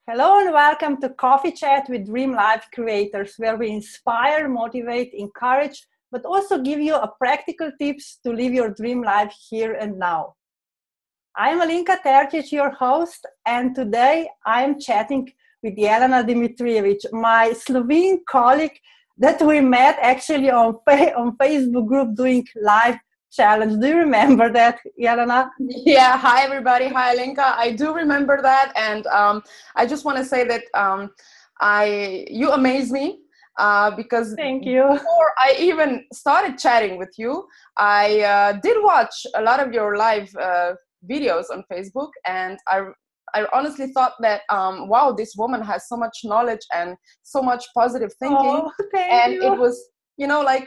Hello and welcome to Coffee Chat with Dream Life Creators, where we inspire, motivate, encourage, but also give you a practical tips to live your dream life here and now. I'm Alinka Terzic, your host, and today I'm chatting with Jelena Dimitrijevic, my Slovene colleague that we met actually on Facebook group doing live challenge. Do you remember that, Jelena? Yeah, hi everybody. Hi Lenka. I do remember that, and I just want to say that you amaze me because Thank you. before I even started chatting with you, I did watch a lot of your live videos on Facebook, and I honestly thought that wow, this woman has so much knowledge and so much positive thinking, Oh, thank and it you. was like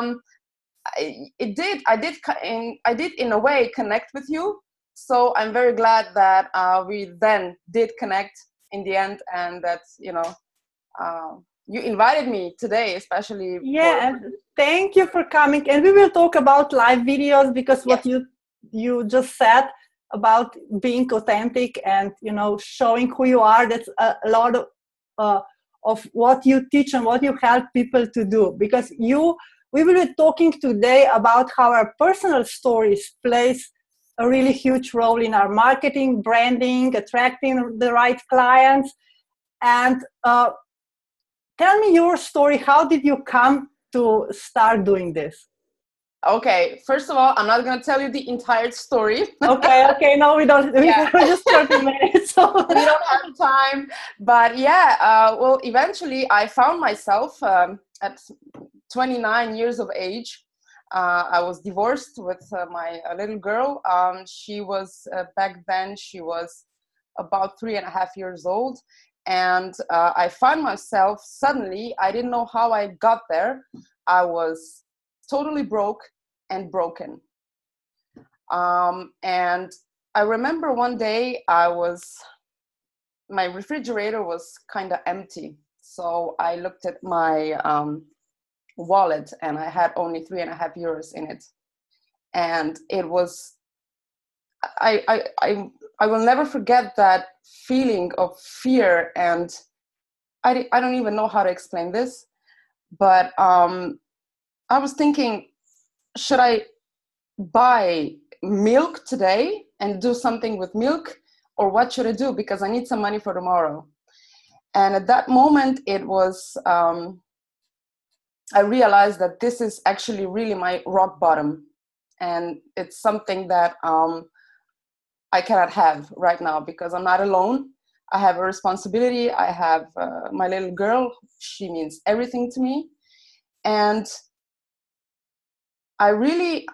I did in a way connect with you, so I'm very glad that we then did connect in the end, and that you invited me today, especially for Yeah, and thank you for coming. And we will talk about live videos because what yes. you just said about being authentic and showing who you are. That's a lot of what you teach and what you help people to do. Because we will be talking today about how our personal stories plays a really huge role in our marketing, branding, attracting the right clients, and tell me your story. How did you come to start doing this? Okay, first of all, I'm not going to tell you the entire story. Okay, no, we don't. We Yeah. have just 30 minutes. So. We don't have time, but yeah, well, eventually I found myself at 29 years of age. I was divorced with my little girl. She was back then, she was about 3.5 years old. And I found myself suddenly, I didn't know how I got there. I was totally broke and broken. And I remember one day my refrigerator was kind of empty. So I looked at my wallet and I had only 3.5 euros in it. And it was, I will never forget that feeling of fear. And I don't even know how to explain this, but I was thinking, should I buy milk today and do something with milk, or what should I do, because I need some money for tomorrow? And at that moment it was I realized that this is actually really my rock bottom, and it's something that I cannot have right now, because I'm not alone. I have a responsibility. I have my little girl. She means everything to me. And I really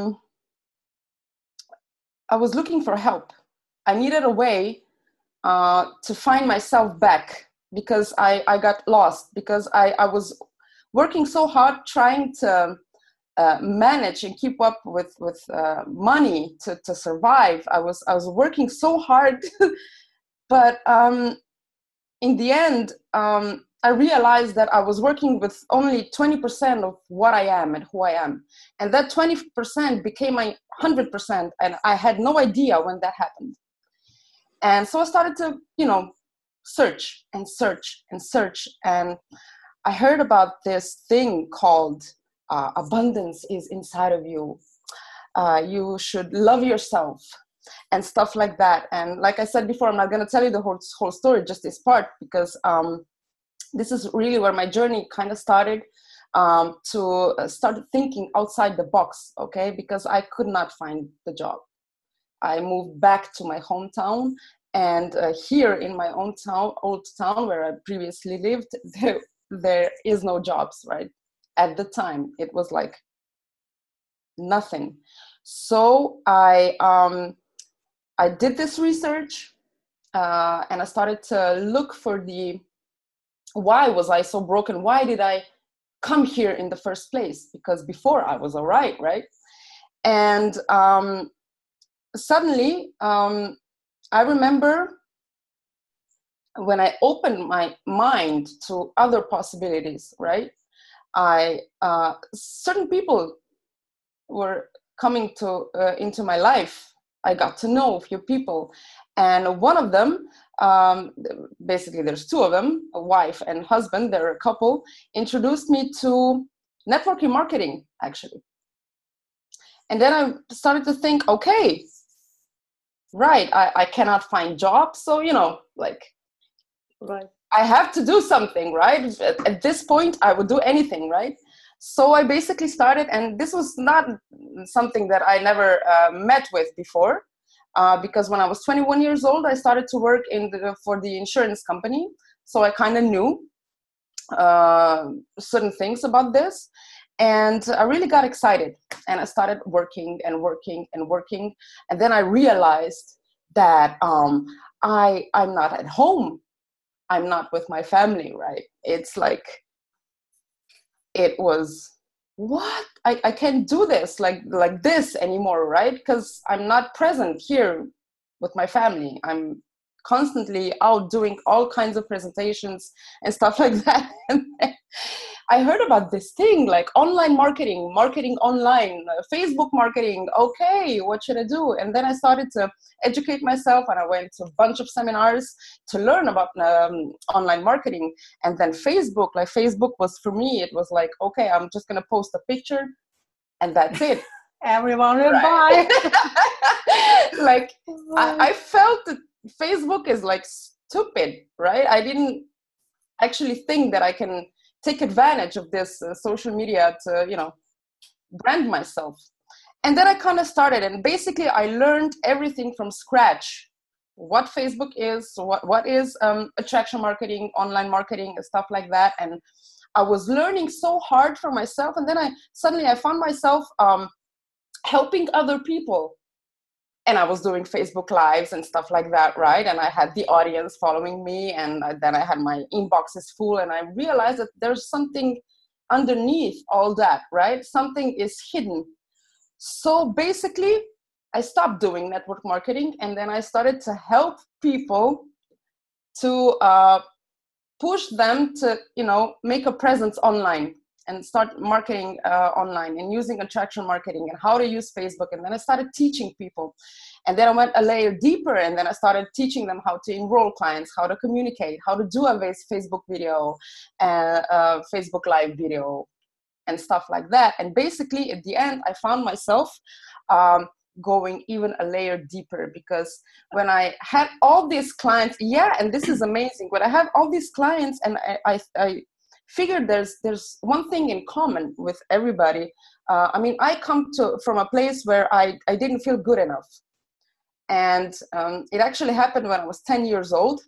I was looking for help. I needed a way to find myself back, because I got lost, because I was working so hard trying to manage and keep up with money to survive. I was working so hard, but in the end, I realized that I was working with only 20% of what I am and who I am, and that 20% became my 100%, and I had no idea when that happened. And so I started to, search and search and search. And I heard about this thing called abundance is inside of you. You should love yourself and stuff like that. And like I said before, I'm not going to tell you the whole story, just this part, because this is really where my journey kind of started, to start thinking outside the box, okay? Because I could not find the job. I moved back to my hometown, and here in my own town, old town where I previously lived, there is no jobs, right? At the time, it was like nothing. So I did this research, and I started to look for why was I so broken? Why did I come here in the first place? Because before I was all right, right? And suddenly, I remember when I opened my mind to other possibilities, right? Certain people were coming into my life. I got to know a few people, and one of them basically there's two of them, a wife and husband, they're a couple, introduced me to networking marketing, actually. And then I started to think, okay, right, I cannot find jobs. So, like, right. I have to do something, right? At this point, I would do anything, right? So I basically started, and this was not something that I never met with before, because when I was 21 years old, I started to work for the insurance company. So I kind of knew certain things about this. And I really got excited, and I started working and working and working. And then I realized that I'm not at home. I'm not with my family, right? It's like, it was, what? I can't do this like this anymore, right? Because I'm not present here with my family. I'm constantly out doing all kinds of presentations and stuff like that. And I heard about this thing like online marketing online, Facebook marketing. Okay, what should I do? And then I started to educate myself, and I went to a bunch of seminars to learn about online marketing. And then Facebook was, for me, it was like, okay, I'm just going to post a picture and that's it. Everyone will buy. Like, I felt that Facebook is like stupid, right? I didn't actually think that I can take advantage of this social media to, brand myself. And then I kind of started, and basically I learned everything from scratch. What Facebook is, what is attraction marketing, online marketing, and stuff like that. And I was learning so hard for myself. And then I found myself helping other people. And I was doing Facebook Lives and stuff like that, right? And I had the audience following me, and then I had my inboxes full, and I realized that there's something underneath all that, right? Something is hidden. So basically, I stopped doing network marketing, and then I started to help people to push them to, make a presence online and start marketing online and using attraction marketing and how to use Facebook. And then I started teaching people. And then I went a layer deeper, and then I started teaching them how to enroll clients, how to communicate, how to do a Facebook video, Facebook Live video, and stuff like that. And basically, at the end, I found myself going even a layer deeper, because when I had all these clients, and this is amazing, when I have all these clients, and I figured there's one thing in common with everybody. I come from a place where I didn't feel good enough. And it actually happened when I was 10 years old,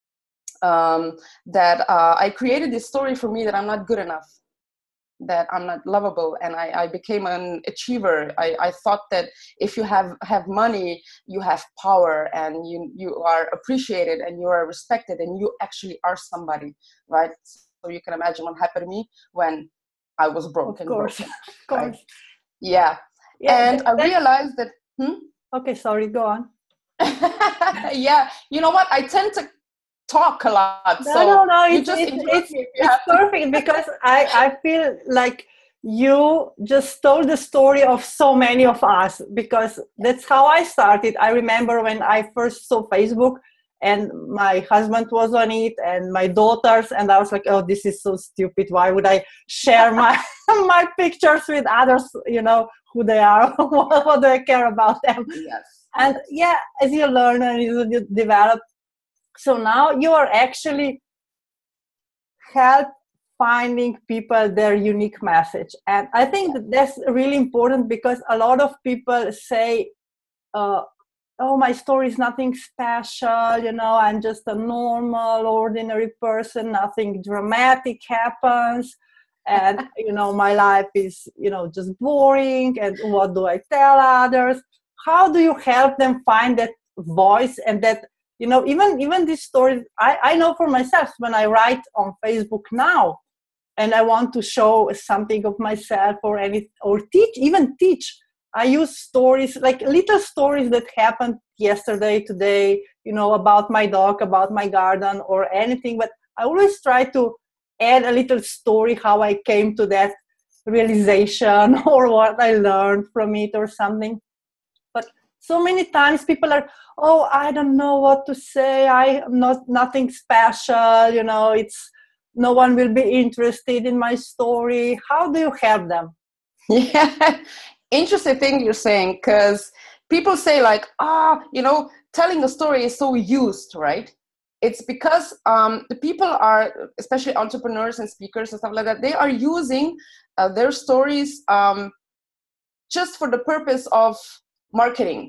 that I created this story for me that I'm not good enough, that I'm not lovable, and I became an achiever. I thought that if you have money, you have power, and you are appreciated, and you are respected, and you actually are somebody, right? So you can imagine what happened to me when I was broken. Of course, broken, of course. right? Yeah. And I realized that. Okay, sorry, go on. Yeah, you know what? I tend to talk a lot. No, it's perfect because I feel like you just told the story of so many of us, because that's how I started. I remember when I first saw Facebook, and my husband was on it, and my daughters, and I was like, oh, this is so stupid. Why would I share my my pictures with others, who they are, what do I care about them? Yes. And as you learn and you develop, so now you are actually help finding people their unique message. And I think that's really important, because a lot of people say, oh, my story is nothing special, I'm just a normal, ordinary person, nothing dramatic happens. And, my life is, just boring. And what do I tell others? How do you help them find that voice and that, even these stories? I know for myself, when I write on Facebook now, and I want to show something of myself or teach, I use stories, like little stories that happened yesterday, today, about my dog, about my garden, or anything. But I always try to add a little story, how I came to that realization or what I learned from it or something. But so many times people are, oh, I don't know what to say, I am nothing special, you know, it's no one will be interested in my story. How do you help them? Yeah, interesting thing you're saying, because people say like, you know, telling a story is so used, right? It's because the people are, especially entrepreneurs and speakers and stuff like that, they are using their stories just for the purpose of marketing,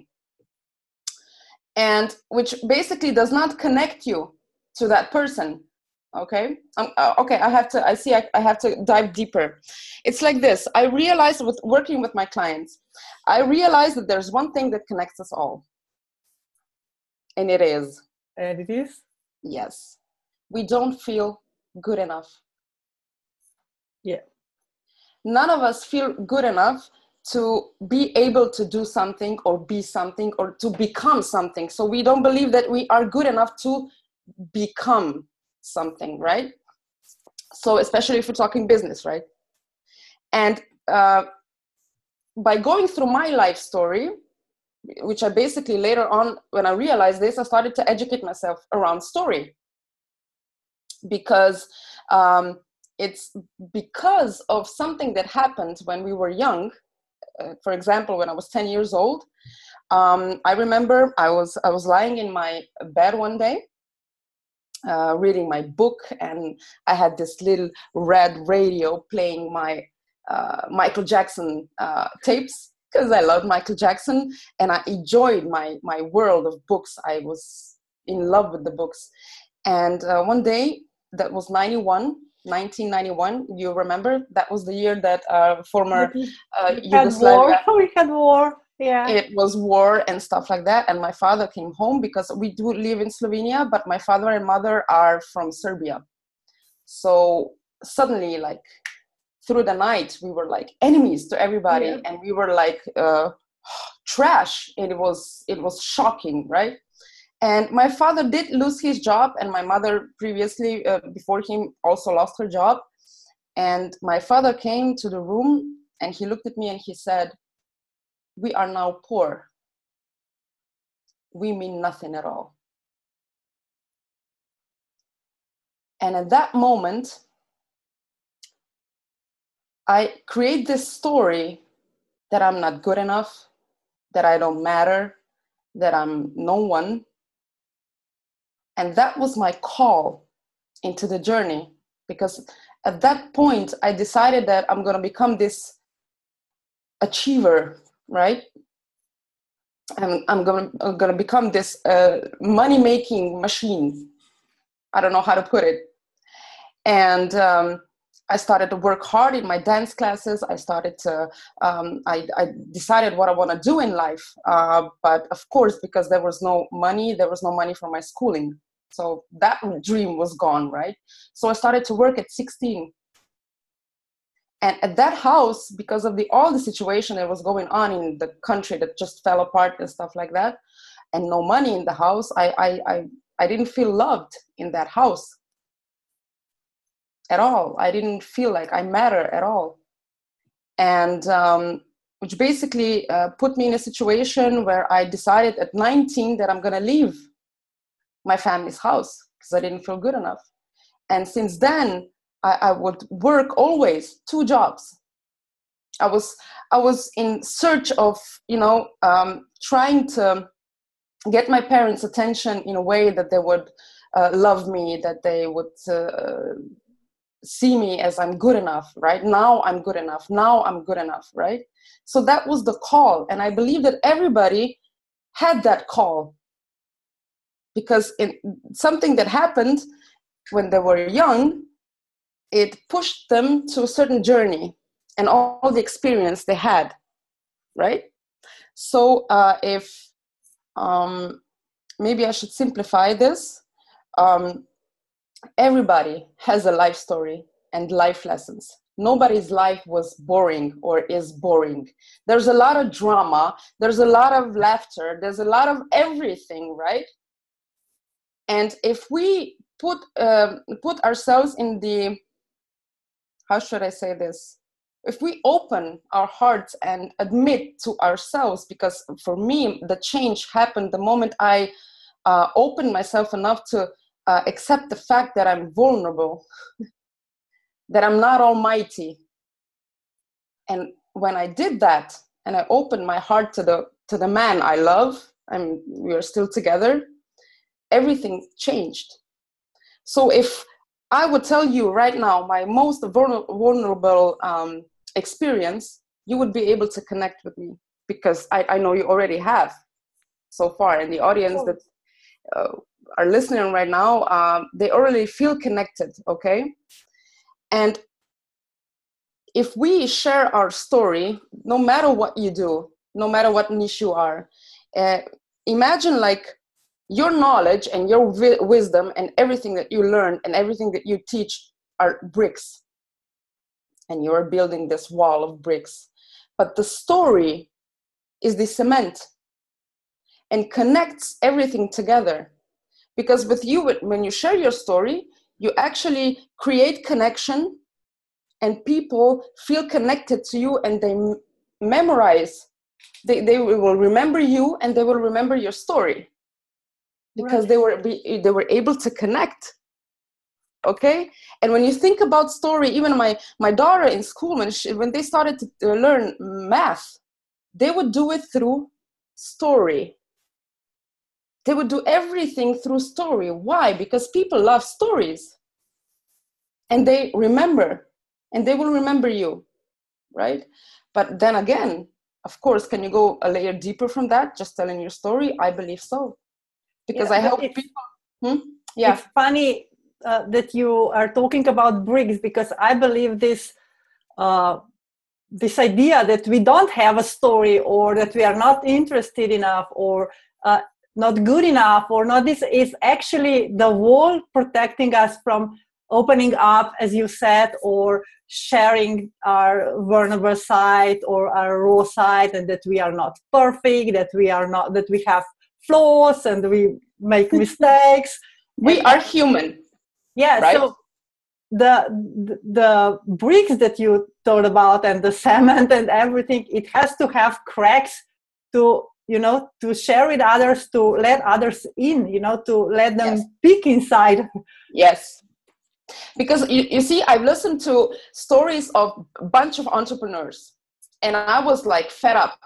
and which basically does not connect you to that person. Okay. Okay. I have to dive deeper. It's like this. I realized with working with my clients, I realized that there's one thing that connects us all. And it is. And it is? Yes. We don't feel good enough. Yeah. None of us feel good enough to be able to do something or be something or to become something. So we don't believe that we are good enough to become something, right? So especially if we're talking business, right? And by going through my life story, which I basically later on, when I realized this, I started to educate myself around story, because it's because of something that happened when we were young. For example, when I was 10 years old, I remember I was lying in my bed one day, reading my book, and I had this little red radio playing my Michael Jackson tapes, because I loved Michael Jackson and I enjoyed my world of books. I was in love with the books. And one day, that was 1991, you remember? That was the year that former Yugoslavia... We had war. Yeah. It was war and stuff like that. And my father came home, because we do live in Slovenia, but my father and mother are from Serbia. So suddenly, like through the night, we were like enemies to everybody. Yeah. And we were like trash. And it was shocking, right? And my father did lose his job, and my mother previously, before him, also lost her job. And my father came to the room and he looked at me and he said, "We are now poor. We mean nothing at all." And at that moment, I create this story that I'm not good enough, that I don't matter, that I'm no one. And that was my call into the journey, because at that point, I decided that I'm going to become this achiever, right? And I'm going to become this money-making machine. I don't know how to put it. And I started to work hard in my dance classes. I started to, I decided what I want to do in life. But of course, because there was no money for my schooling. So that dream was gone, right? So I started to work at 16. And at that house, because of all the situation that was going on in the country that just fell apart and stuff like that, and no money in the house, I didn't feel loved in that house at all. I didn't feel like I matter at all. And which basically put me in a situation where I decided at 19 that I'm going to leave my family's house because I didn't feel good enough. And since then, I would work always 2 jobs. I was in search of, trying to get my parents' attention in a way that they would love me, that they would see me as I'm good enough, right? Now I'm good enough. Now I'm good enough, right? So that was the call. And I believe that everybody had that call, because something that happened when they were young, it pushed them to a certain journey and all the experience they had, right? So if maybe I should simplify this. Everybody has a life story and life lessons. Nobody's life was boring or is boring. There's a lot of drama. There's a lot of laughter. There's a lot of everything, right? And if we put ourselves in the, how should I say this? if we open our hearts and admit to ourselves, because for me, the change happened the moment I opened myself enough to accept the fact that I'm vulnerable, that I'm not almighty. And when I did that, and I opened my heart to the man I love, and we are still together, everything changed. So if I would tell you right now my most vulnerable experience, you would be able to connect with me, because I know you already have so far. And the audience that are listening right now, they already feel connected, okay? And if we share our story, no matter what you do, no matter what niche you are, imagine like your knowledge and your wisdom and everything that you learn and everything that you teach are bricks. And you're building this wall of bricks. But the story is the cement and connects everything together. Because with you, when you share your story, you actually create connection, and people feel connected to you, and they memorize. They will remember you, and they will remember your story, because right. they were able to connect. Okay. And when you think about story, even my daughter in school, when they started to learn math, they would do it through story. They would do everything through story. Why? Because people love stories, and they remember, and they will remember you, right? But then again, of course, can you go a layer deeper from that, just telling your story? I believe so, because I help people. Yeah. It's funny that you are talking about bricks, because I believe this idea that we don't have a story, or that we are not interested enough, or not good enough, or not, this is actually the wall protecting us from opening up, as you said, or sharing our vulnerable side or our raw side, and that we are not perfect, that we have flaws, and we make mistakes. We are human. Yeah, right? So the bricks that you thought about, and the cement and everything, it has to have cracks to share with others, to let others in, to let them peek inside. Yes. Because you see, I've listened to stories of a bunch of entrepreneurs, and I was like fed up,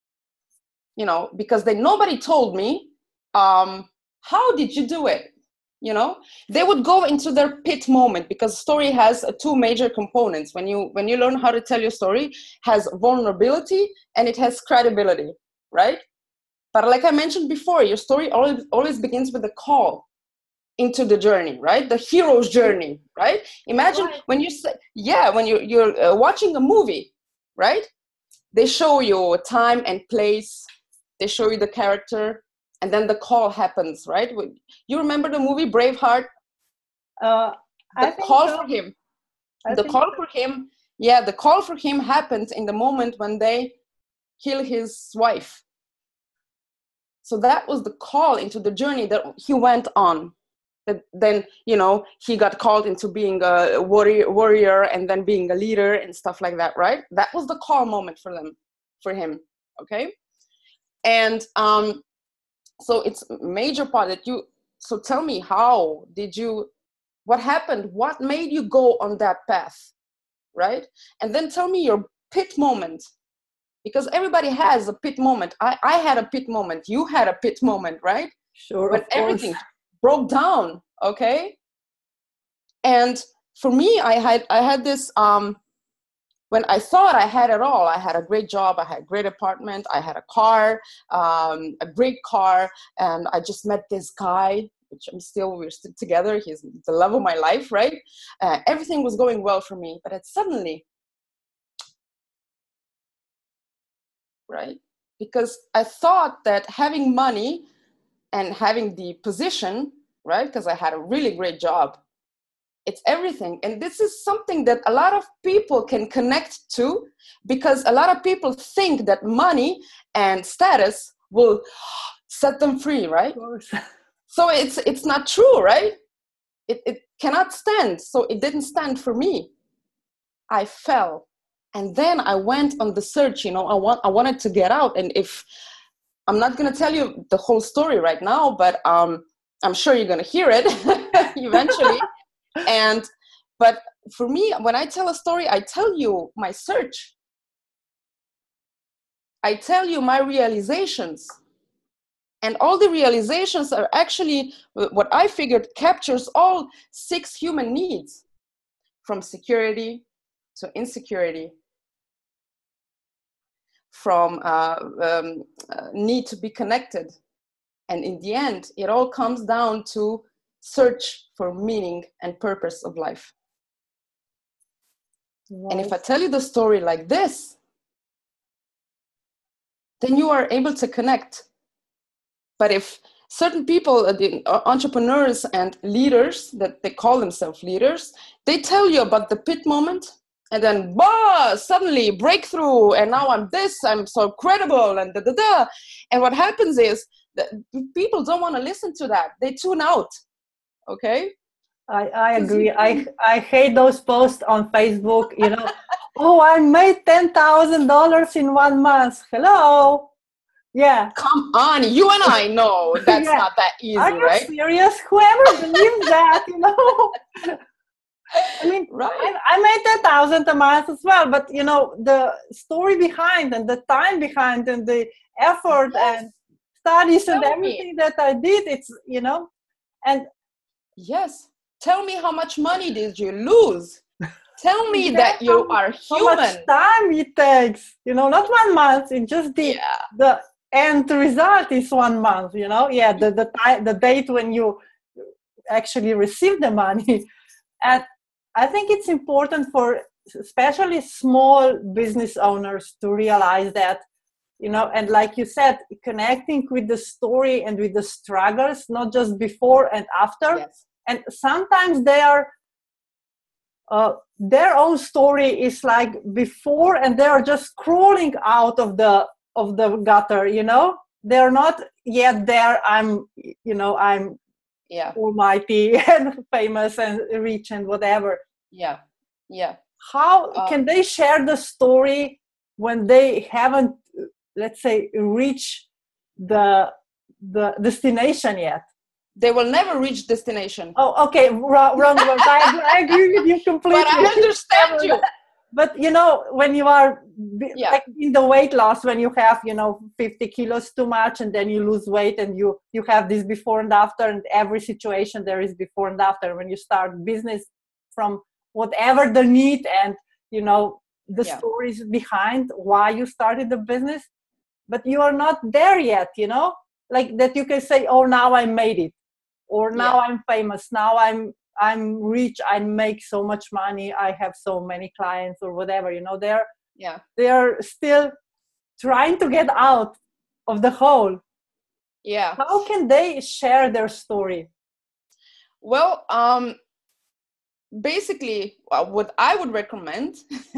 because nobody told me, how did you do it? They would go into their pit moment, because story has two major components. When you learn how to tell your story, has vulnerability and it has credibility, right? But like I mentioned before, your story always begins with a call into the journey, right? The hero's journey, right? Imagine when you say, when you're watching a movie, right? They show you time and place, they show you the character, and then the call happens, right? You remember the movie Braveheart? The call for him. The call for him happens in the moment when they kill his wife. So that was the call into the journey that he went on. Then he got called into being a warrior, and then being a leader and stuff like that, right? That was the call moment for him. Okay. And so it's a major part that so tell me, what happened? What made you go on that path, right? And then tell me your pit moment, because everybody has a pit moment. I had a pit moment. You had a pit moment, right? Sure, when everything broke down, okay? And for me, I had this, when I thought I had it all, I had a great job, I had a great apartment, I had a car, a great car, and I just met this guy, which we're still together, he's the love of my life, right? Everything was going well for me, but suddenly, right? Because I thought that having money and having the position, right? Because I had a really great job, it's everything. And this is something that a lot of people can connect to, because a lot of people think that money and status will set them free, right? Of course. So it's not true, right? It cannot stand. So it didn't stand for me. I fell. And then I went on the search, you know, I wanted to get out. And if I'm not going to tell you the whole story right now, but I'm sure you're going to hear it eventually. But for me, when I tell a story, I tell you my search. I tell you my realizations. And all the realizations are actually what I figured captures all 6 human needs, from security to insecurity, from need to be connected. And in the end, it all comes down to search for meaning and purpose of life. Right. And if I tell you the story like this, then you are able to connect. But if certain people, the entrepreneurs and leaders, that they call themselves leaders, they tell you about the pit moment, and then, suddenly breakthrough, and now I'm this, I'm so credible, and da-da-da. And what happens is that people don't want to listen to that. They tune out, okay? I agree. I hate those posts on Facebook, you know, oh, I made $10,000 in 1 month. Hello? Yeah. Come on, you and I know that's not that easy, right? Are you serious? Whoever believes that, you know? I mean, right. I made 10,000 a month as well, but you know, the story behind and the time behind and the effort and studies and everything that I did, it's, you know, and yes. Tell me, how much money did you lose? Tell me that you are human. How much time it takes, you know, not 1 month, it's just the end result is 1 month, you know, the date when you actually receive the money. And I think it's important for especially small business owners to realize that, you know, and like you said, connecting with the story and with the struggles, not just before and after. Yes. And sometimes they are, their own story is like before, and they are just crawling out of the gutter, you know. They're not yet there. I'm almighty and famous and rich and whatever. How can they share the story when they haven't, let's say, reached the destination yet? They will never reach destination. Oh, okay, wrong. I agree with you completely. But I understand you. But you know, when you are like in the weight loss, when you have, you know, 50 kilos too much, and then you lose weight, and you have this before and after, and every situation there is before and after. When you start business, from whatever the need and, you know, the stories behind why you started the business, but you are not there yet, you know, like that you can say, oh, now I made it, or now I'm famous, now I'm rich, I make so much money, I have so many clients, or whatever, you know. They're still trying to get out of the hole. How can they share their story? Well, basically what I would recommend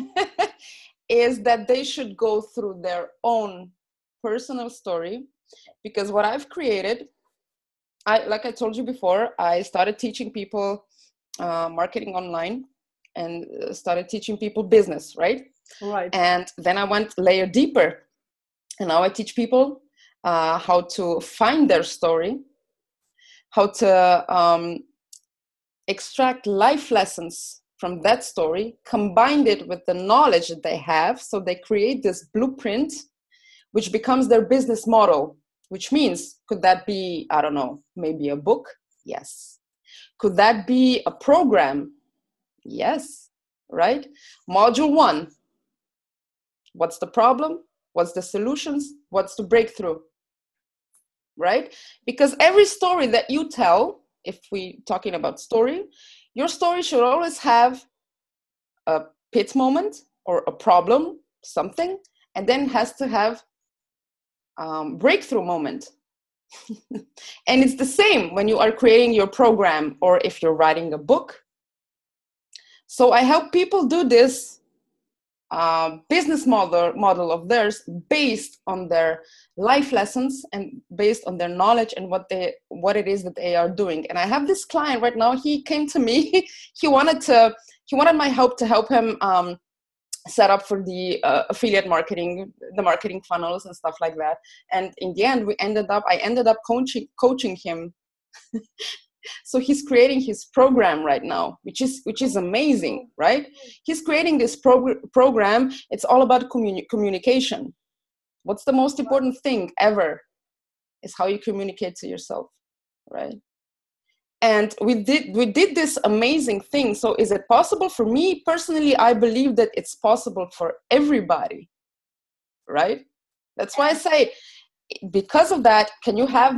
is that they should go through their own personal story, because what I've created, like I told you before, I started teaching people marketing online, and started teaching people business, right? And then I went layer deeper, and now I teach people how to find their story, how to extract life lessons from that story, combine it with the knowledge that they have, so they create this blueprint, which becomes their business model. Which means, could that be, I don't know, maybe a book? Yes. Could that be a program? Yes, right? Module 1. What's the problem? What's the solutions? What's the breakthrough? Right? Because every story that you tell, if we're talking about story, your story should always have a pit moment or a problem, something, and then has to have breakthrough moment. And it's the same when you are creating your program, or if you're writing a book. So I help people do this business model of theirs, based on their life lessons and based on their knowledge and what it is that they are doing. And I have this client right now. He came to me. He wanted my help to help him set up for the affiliate marketing, the marketing funnels and stuff like that. And in the end, I ended up coaching him. So he's creating his program right now, which is amazing, right? He's creating this program. It's all about communication. What's the most important thing ever is how you communicate to yourself, right? And we did this amazing thing. So is it possible for me personally? I believe that it's possible for everybody, right? That's why I say, because of that, can you have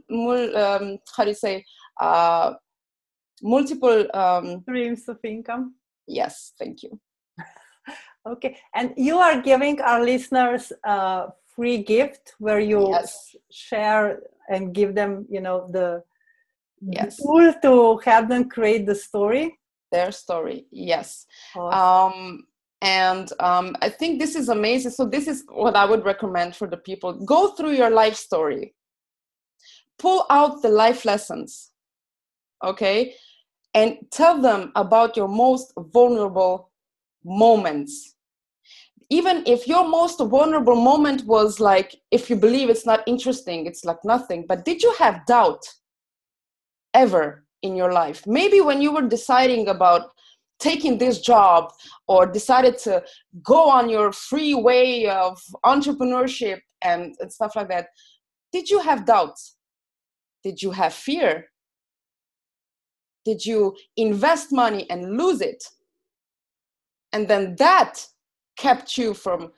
multiple streams of income? Yes, thank you. Okay, and you are giving our listeners a free gift where you share and give them, the tool to help them create the story. Their story, yes. Awesome. I think this is amazing. So this is what I would recommend for the people. Go through your life story. Pull out the life lessons, okay? And tell them about your most vulnerable moments. Even if your most vulnerable moment was like, if you believe it's not interesting, it's like nothing. But did you have doubt ever in your life? Maybe when you were deciding about taking this job or decided to go on your free way of entrepreneurship and stuff like that, did you have doubts? Did you have fear? Did you invest money and lose it? And then that kept you from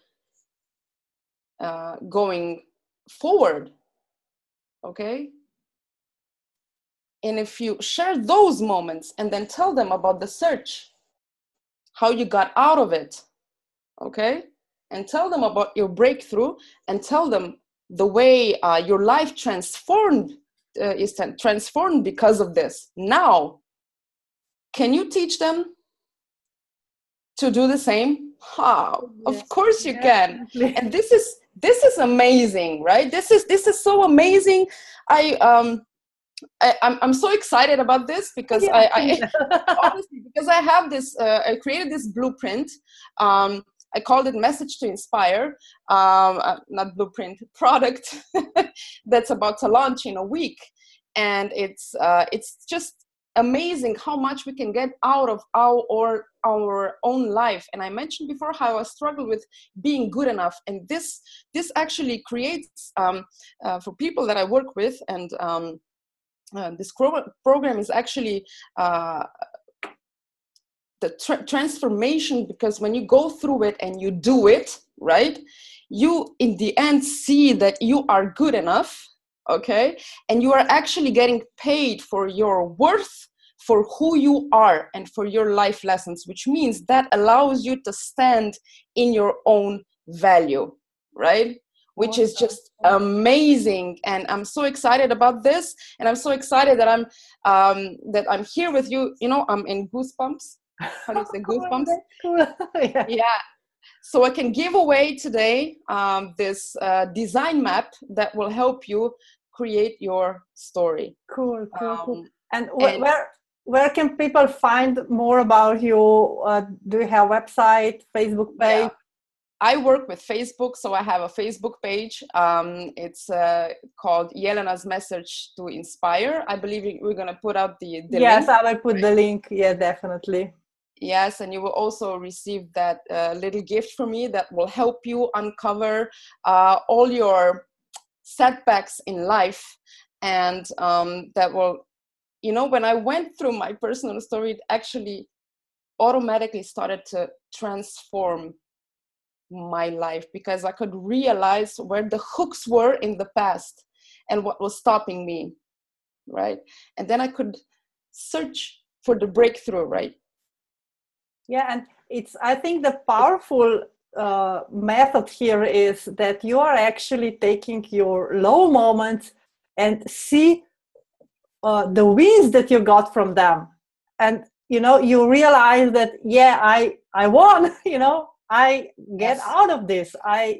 going forward, okay? And if you share those moments and then tell them about the search, how you got out of it, okay? And tell them about your breakthrough and tell them the way your life transformed is transformed because of this. Now, can you teach them to do the same? How? Yes, of course you definitely can. And this is amazing, right? This is so amazing. I'm so excited about this because I honestly, because I have this, I created this blueprint. I called it Message to Inspire, not blueprint, product that's about to launch in a week. And it's just amazing how much we can get out of our own life. And I mentioned before how I struggle with being good enough. And this actually creates, for people that I work with, and this program is actually the transformation, because when you go through it and you do it, right, you in the end see that you are good enough, okay, and you are actually getting paid for your worth, for who you are, and for your life lessons, which means that allows you to stand in your own value, right? Which is just amazing. And I'm so excited about this, and I'm so excited that I'm here with you. You know, I'm in goosebumps. How do you say goosebumps? Cool. Yeah. So I can give away today this design map that will help you create your story. Cool. And where can people find more about you? Do you have a website, Facebook page? Yeah. I work with Facebook, so I have a Facebook page. It's called Yelena's Message to Inspire. I believe we're going to put out the yes, link. I will put the link. Yeah, definitely. Yes, and you will also receive that little gift from me that will help you uncover all your setbacks in life. And that will, you know, when I went through my personal story, it actually automatically started to transform my life, because I could realize where the hooks were in the past and what was stopping me, right? And then I could search for the breakthrough, right? Yeah, and I think the powerful method here is that you are actually taking your low moments and see the wins that you got from them. And, you know, you realize that, yeah, I won, you know, I get out of this. I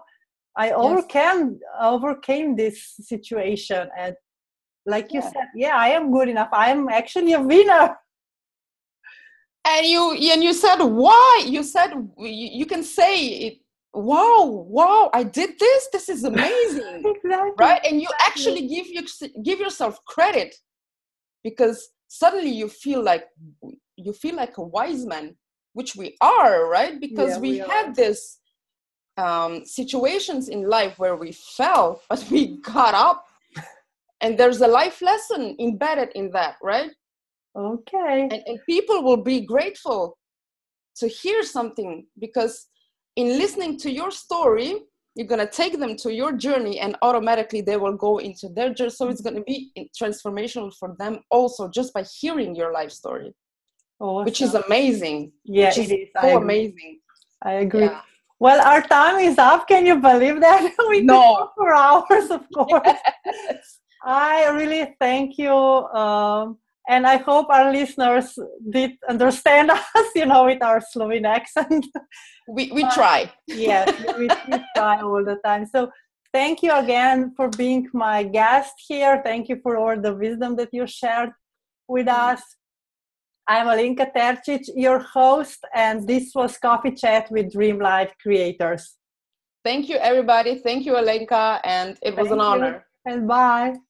overcame this situation. And like you said, yeah, I am good enough. I am actually a winner. And you said why? You said you can say it. Wow! I did this. This is amazing, Exactly. right? And you actually give yourself credit, because suddenly you feel like a wise man, which we are, right? Because we had this situations in life where we fell, but we got up, and there's a life lesson embedded in that, right? Okay. And people will be grateful to hear something, because in listening to your story, you're going to take them to your journey, and automatically they will go into their journey. So it's going to be transformational for them also, just by hearing your life story. Awesome. Which is amazing. Yeah, which is it is. So amazing. I agree. Yeah. Well, our time is up. Can you believe that? We could talk for hours, of course. Yes. I really thank you. And I hope our listeners did understand us, with our Slovene accent. We try. Yes, we try all the time. So thank you again for being my guest here. Thank you for all the wisdom that you shared with us. I'm Alenka Terčić, your host, and this was Coffee Chat with Dream Life Creators. Thank you, everybody. Thank you, Alenka, and it was an honor. And bye.